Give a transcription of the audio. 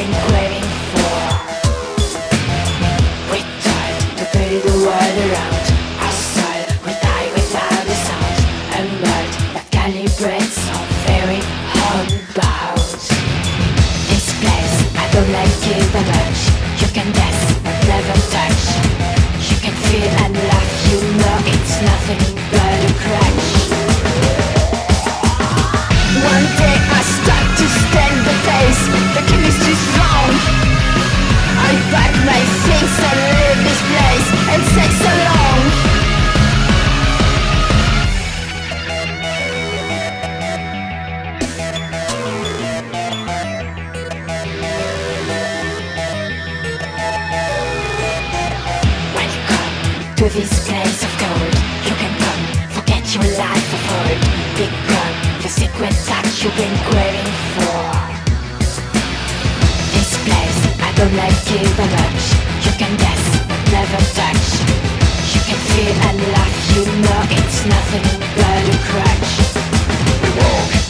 been craving for. We tried to build the world around outside. We die without a sound. A world that calibrates on very homebound. This place, I don't like it that much. You can dance but never touch. You can feel and laugh, you know it's nothing but a crutch. One day I start to stand the face. The chemistry's strong. I pack my things and leave this place and say so long. Welcome to this place of gold. You can come, forget your life of old. Big gun, the secret touch you've been craving for. This place, I don't like it that much. You can guess, but never touch. You can feel and laugh, you know it's nothing but a crutch. We walk